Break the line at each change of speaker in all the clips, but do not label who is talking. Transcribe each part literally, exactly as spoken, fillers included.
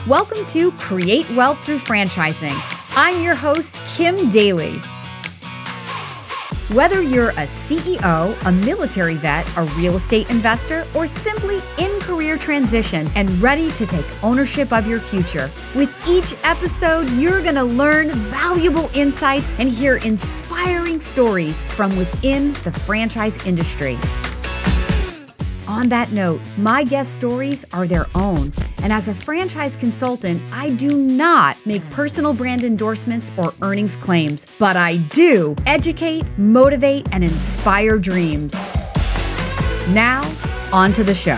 Welcome to Create Wealth Through Franchising. I'm your host, Kim Daly. Whether you're a C E O, a military vet, a real estate investor, or simply in career transition and ready to take ownership of your future, with each episode, you're going to learn valuable insights and hear inspiring stories from within the franchise industry. On that note, my guest stories are their own. And as a franchise consultant, I do not make personal brand endorsements or earnings claims, but I do educate, motivate, and inspire dreams. Now, on to the show.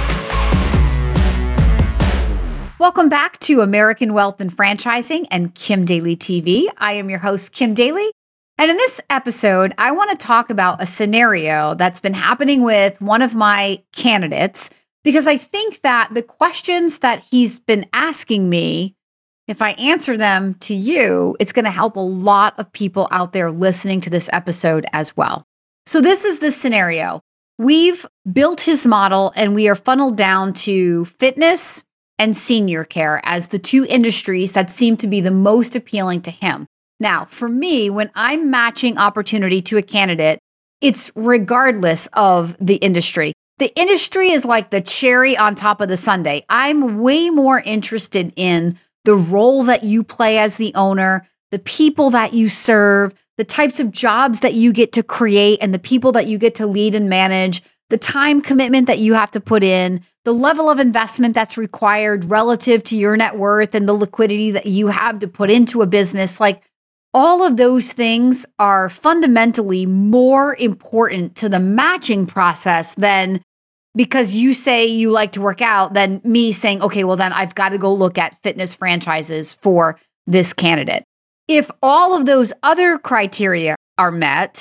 Welcome back to American Wealth and Franchising and Kim Daly T V. I am your host, Kim Daly. And in this episode, I want to talk about a scenario that's been happening with one of my candidates, because I think that the questions that he's been asking me, if I answer them to you, it's going to help a lot of people out there listening to this episode as well. So this is the scenario. We've built his model and we are funneled down to fitness and senior care as the two industries that seem to be the most appealing to him. Now, for me, when I'm matching opportunity to a candidate, it's regardless of the industry. The industry is like the cherry on top of the sundae. I'm way more interested in the role that you play as the owner, the people that you serve, the types of jobs that you get to create, and the people that you get to lead and manage, the time commitment that you have to put in, the level of investment that's required relative to your net worth and the liquidity that you have to put into a business. Like, all of those things are fundamentally more important to the matching process than because you say you like to work out, than me saying, okay, well, then I've got to go look at fitness franchises for this candidate. If all of those other criteria are met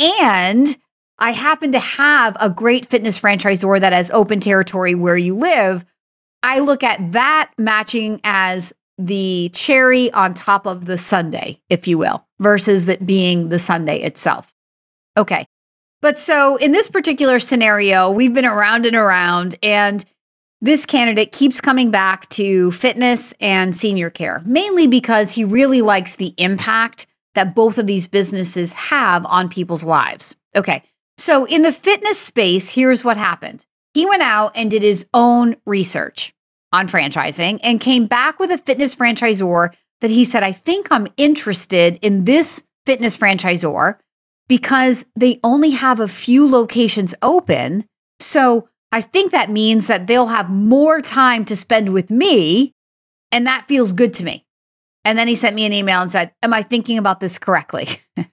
and I happen to have a great fitness franchisor that has open territory where you live, I look at that matching as the cherry on top of the sundae, if you will, versus it being the sundae itself. Okay. But so in this particular scenario, we've been around and around, and this candidate keeps coming back to fitness and senior care, mainly because he really likes the impact that both of these businesses have on people's lives. Okay. So in the fitness space, here's what happened. He went out and did his own research on franchising and came back with a fitness franchisor that he said, I think I'm interested in this fitness franchisor because they only have a few locations open. So I think that means that they'll have more time to spend with me, and that feels good to me. And then he sent me an email and said, am I thinking about this correctly?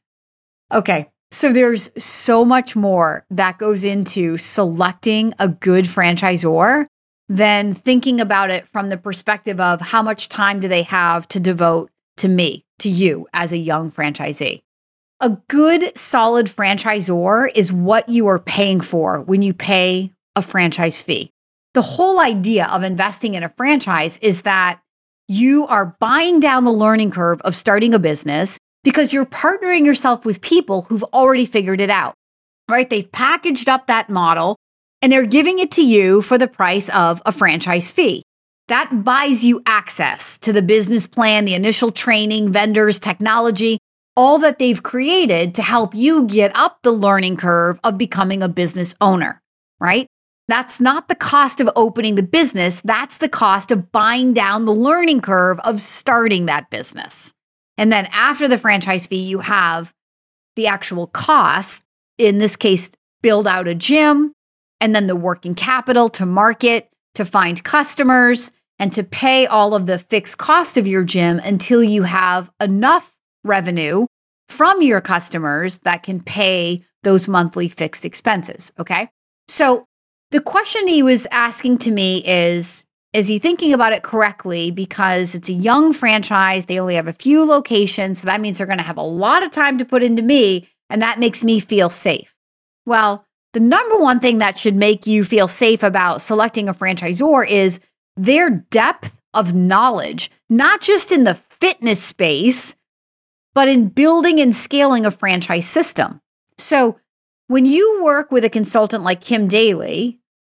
Okay. So there's so much more that goes into selecting a good franchisor than thinking about it from the perspective of how much time do they have to devote to me, to you as a young franchisee. A good, solid franchisor is what you are paying for when you pay a franchise fee. The whole idea of investing in a franchise is that you are buying down the learning curve of starting a business because you're partnering yourself with people who've already figured it out, right? They've packaged up that model and they're giving it to you for the price of a franchise fee. That buys you access to the business plan, the initial training, vendors, technology, all that they've created to help you get up the learning curve of becoming a business owner, right? That's not the cost of opening the business. That's the cost of buying down the learning curve of starting that business. And then after the franchise fee, you have the actual cost, in this case, build out a gym, and then the working capital to market, to find customers, and to pay all of the fixed cost of your gym until you have enough revenue from your customers that can pay those monthly fixed expenses, okay? So the question he was asking to me is, is he thinking about it correctly? Because it's a young franchise, they only have a few locations, so that means they're going to have a lot of time to put into me, and that makes me feel safe. Well, the number one thing that should make you feel safe about selecting a franchisor is their depth of knowledge, not just in the fitness space, but in building and scaling a franchise system. So when you work with a consultant like Kim Daly,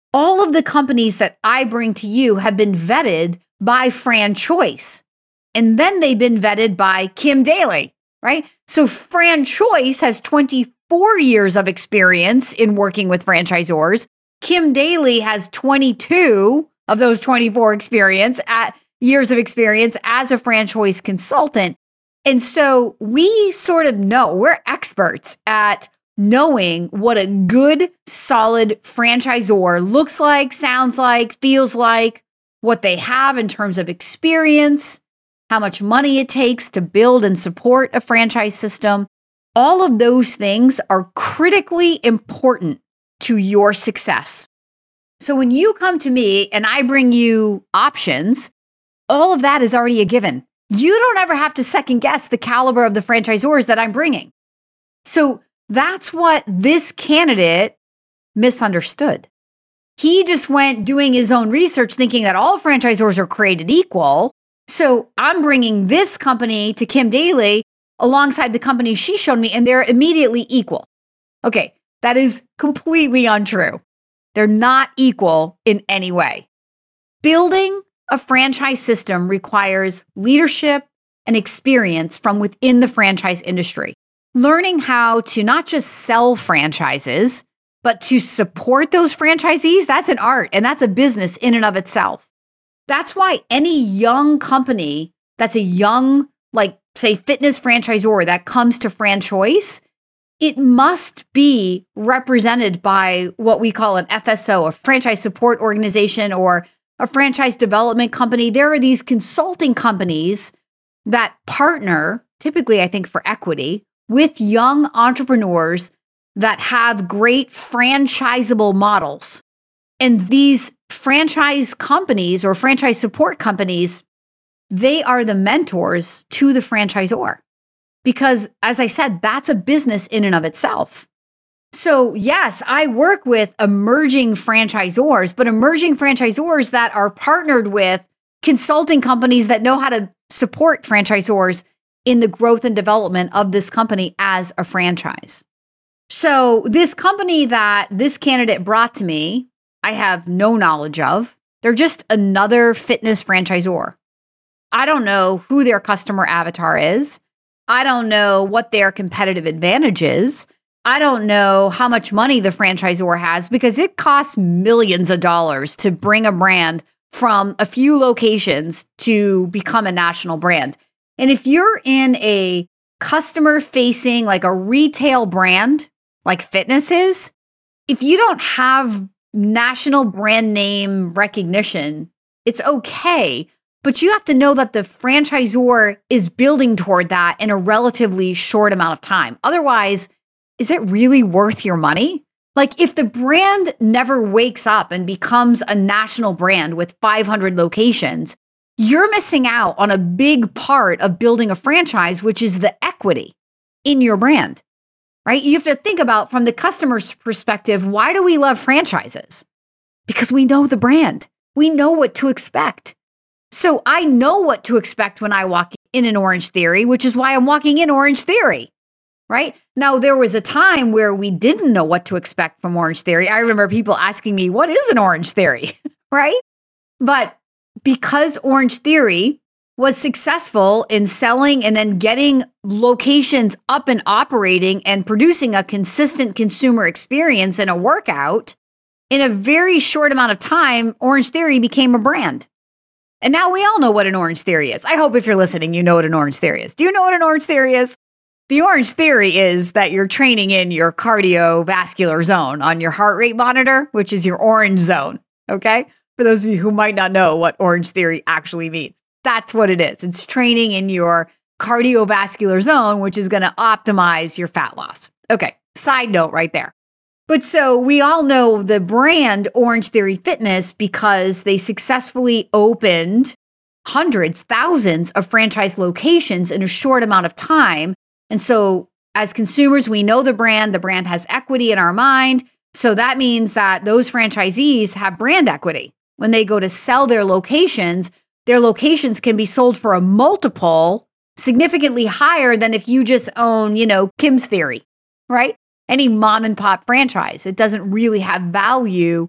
all of the companies that I bring to you have been vetted by FranChoice. And then they've been vetted by Kim Daly, right? So FranChoice has twenty-four years of experience in working with franchisors. Kim Daly has twenty-two of those twenty-four experience at years of experience as a FranChoice consultant. And so we sort of know, we're experts at knowing what a good, solid franchisor looks like, sounds like, feels like, what they have in terms of experience, how much money it takes to build and support a franchise system. All of those things are critically important to your success. So when you come to me and I bring you options, all of that is already a given. You don't ever have to second guess the caliber of the franchisors that I'm bringing. So that's what this candidate misunderstood. He just went doing his own research thinking that all franchisors are created equal. So I'm bringing this company to Kim Daly alongside the company she showed me, and they're immediately equal. Okay, that is completely untrue. They're not equal in any way. Building a franchise system requires leadership and experience from within the franchise industry. Learning how to not just sell franchises, but to support those franchisees, that's an art and that's a business in and of itself. That's why any young company that's a young, like, say, fitness franchisor that comes to FranChoice, it must be represented by what we call an F S O, a franchise support organization, or a franchise development company. There are these consulting companies that partner, typically, I think, for equity, with young entrepreneurs that have great franchisable models. And these franchise companies or franchise support companies, they are the mentors to the franchisor. Because, as I said, that's a business in and of itself. So yes, I work with emerging franchisors, but emerging franchisors that are partnered with consulting companies that know how to support franchisors in the growth and development of this company as a franchise. So this company that this candidate brought to me, I have no knowledge of. They're just another fitness franchisor. I don't know who their customer avatar is. I don't know what their competitive advantage is. I don't know how much money the franchisor has, because it costs millions of dollars to bring a brand from a few locations to become a national brand. And if you're in a customer-facing, like a retail brand, like fitness is, if you don't have national brand name recognition, it's okay. But you have to know that the franchisor is building toward that in a relatively short amount of time. Otherwise, is it really worth your money? Like, if the brand never wakes up and becomes a national brand with five hundred locations, you're missing out on a big part of building a franchise, which is the equity in your brand, right? You have to think about, from the customer's perspective, why do we love franchises? Because we know the brand. We know what to expect. So I know what to expect when I walk in an Orange Theory, which is why I'm walking in Orange Theory. Right? Now, there was a time where we didn't know what to expect from Orange Theory. I remember people asking me, what is an Orange Theory? Right? But because Orange Theory was successful in selling and then getting locations up and operating and producing a consistent consumer experience in a workout, in a very short amount of time, Orange Theory became a brand. And now we all know what an Orange Theory is. I hope if you're listening, you know what an Orange Theory is. Do you know what an Orange Theory is? The Orange Theory is that you're training in your cardiovascular zone on your heart rate monitor, which is your orange zone, okay? For those of you who might not know what Orange Theory actually means, that's what it is. It's training in your cardiovascular zone, which is going to optimize your fat loss. Okay, side note right there. But so we all know the brand Orange Theory Fitness because they successfully opened hundreds, thousands of franchise locations in a short amount of time. And so as consumers, we know the brand, the brand has equity in our mind. So that means that those franchisees have brand equity. When they go to sell their locations, their locations can be sold for a multiple significantly higher than if you just own, you know, Kim's Theory, right? Any mom and pop franchise. It doesn't really have value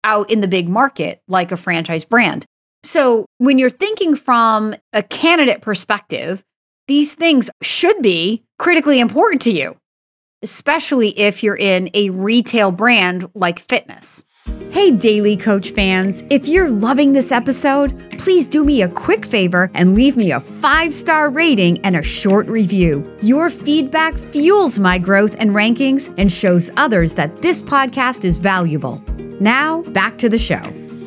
out in the big market like a franchise brand. So when you're thinking from a candidate perspective, these things should be critically important to you, especially if you're in a retail brand like fitness. Hey, Daily Coach fans, if you're loving this episode, please do me a quick favor and leave me a five-star rating and a short review. Your feedback fuels my growth and rankings and shows others that this podcast is valuable. Now, back to the show.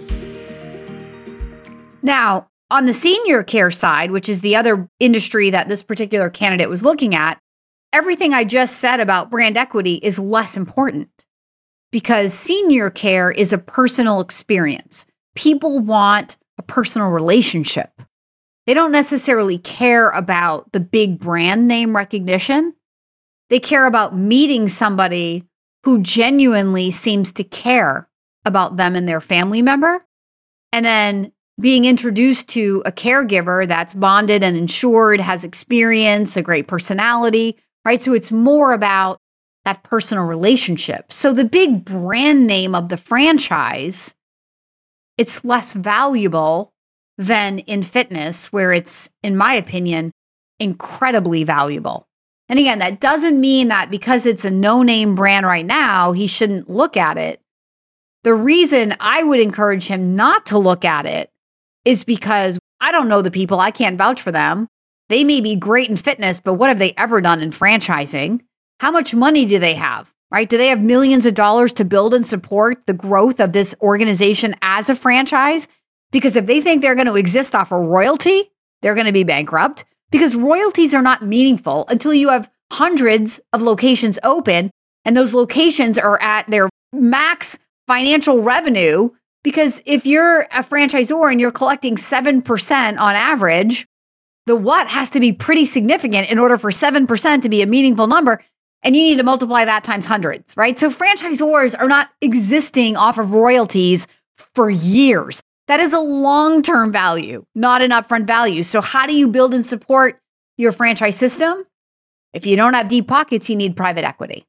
Now, on the senior care side, which is the other industry that this particular candidate was looking at, everything I just said about brand equity is less important. Because senior care is a personal experience. People want a personal relationship. They don't necessarily care about the big brand name recognition. They care about meeting somebody who genuinely seems to care about them and their family member, and then being introduced to a caregiver that's bonded and insured, has experience, a great personality, right? So it's more about that personal relationship. So the big brand name of the franchise, it's less valuable than in fitness, where it's, in my opinion, incredibly valuable. And again, that doesn't mean that because it's a no-name brand right now, he shouldn't look at it. The reason I would encourage him not to look at it is because I don't know the people. I can't vouch for them. They may be great in fitness, but what have they ever done in franchising? How much money do they have, right? Do they have millions of dollars to build and support the growth of this organization as a franchise? Because if they think they're going to exist off a royalty, they're going to be bankrupt, because royalties are not meaningful until you have hundreds of locations open and those locations are at their max financial revenue. Because if you're a franchisor and you're collecting seven percent on average, the what has to be pretty significant in order for seven percent to be a meaningful number. And you need to multiply that times hundreds, right? So franchisors are not existing off of royalties for years. That is a long-term value, not an upfront value. So how do you build and support your franchise system? If you don't have deep pockets, you need private equity.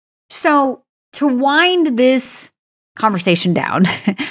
So to wind this conversation down,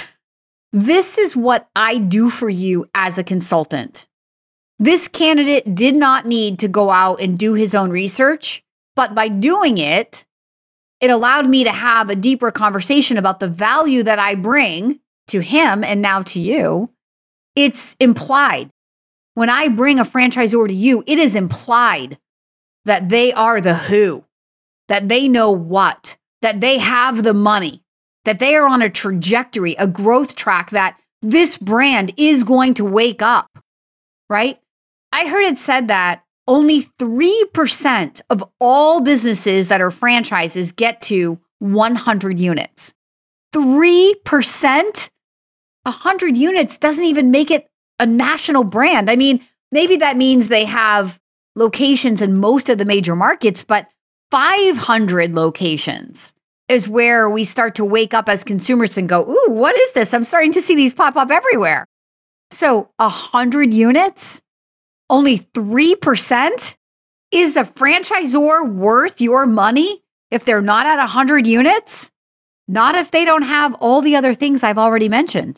this is what I do for you as a consultant. This candidate did not need to go out and do his own research. But by doing it, it allowed me to have a deeper conversation about the value that I bring to him and now to you. It's implied. When I bring a franchisor to you, it is implied that they are the who, that they know what, that they have the money, that they are on a trajectory, a growth track, that this brand is going to wake up, right? I heard it said that only three percent of all businesses that are franchises get to one hundred units. three percent? one hundred units doesn't even make it a national brand. I mean, maybe that means they have locations in most of the major markets, but five hundred locations is where we start to wake up as consumers and go, ooh, what is this? I'm starting to see these pop up everywhere. So one hundred units? Only three percent? Is a franchisor worth your money if they're not at one hundred units? Not if they don't have all the other things I've already mentioned.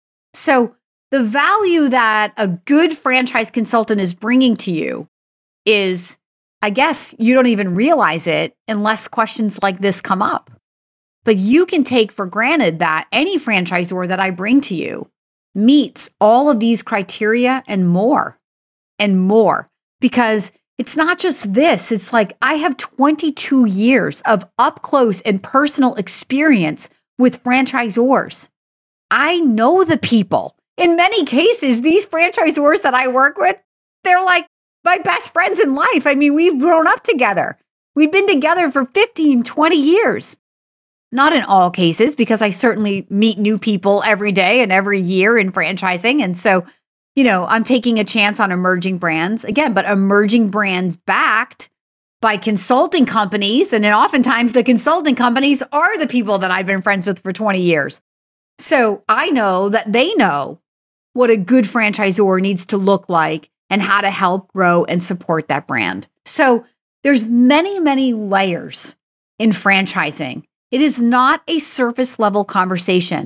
So the value that a good franchise consultant is bringing to you is, I guess you don't even realize it unless questions like this come up. But you can take for granted that any franchisor that I bring to you meets all of these criteria and more. And more, because it's not just this. It's like I have twenty-two years of up close and personal experience with franchisors. I know the people. In many cases, these franchisors that I work with, they're like my best friends in life. I mean, we've grown up together. We've been together for fifteen, twenty years. Not in all cases, because I certainly meet new people every day and every year in franchising. And so you know, I'm taking a chance on emerging brands again, but emerging brands backed by consulting companies. And then oftentimes the consulting companies are the people that I've been friends with for twenty years. So I know that they know what a good franchisor needs to look like and how to help grow and support that brand. So there's many, many layers in franchising. It is not a surface level conversation.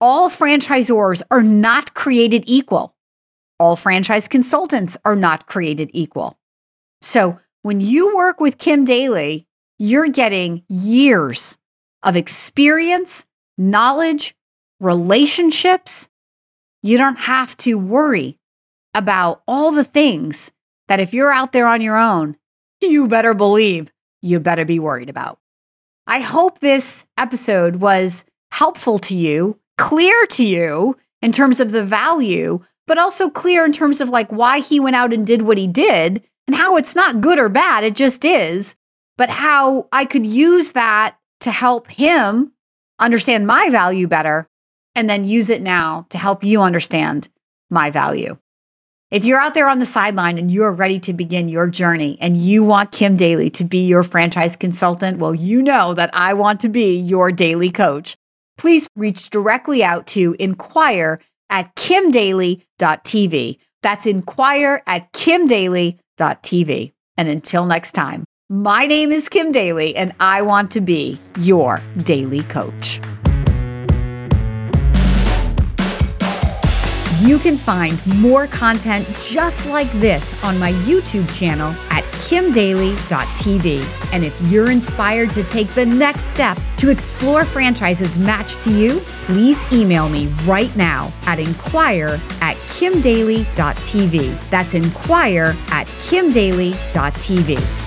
all franchisors are not created equal. All franchise consultants are not created equal. So when you work with Kim Daly, you're getting years of experience, knowledge, relationships. You don't have to worry about all the things that if you're out there on your own, you better believe you better be worried about. I hope this episode was helpful to you, clear to you in terms of the value, but also clear in terms of like why he went out and did what he did and how it's not good or bad, it just is, but how I could use that to help him understand my value better and then use it now to help you understand my value. If you're out there on the sideline and you're ready to begin your journey and you want Kim Daly to be your franchise consultant, well, you know that I want to be your daily coach. Please reach directly out to inquire at kim daly dot t v. That's inquire at kim daly dot t v. And until next time, my name is Kim Daly and I want to be your daily coach. You can find more content just like this on my YouTube channel at kim daly dot t v. And if you're inspired to take the next step to explore franchises matched to you, please email me right now at inquire at kim daly dot t v. That's inquire at kim daly dot t v.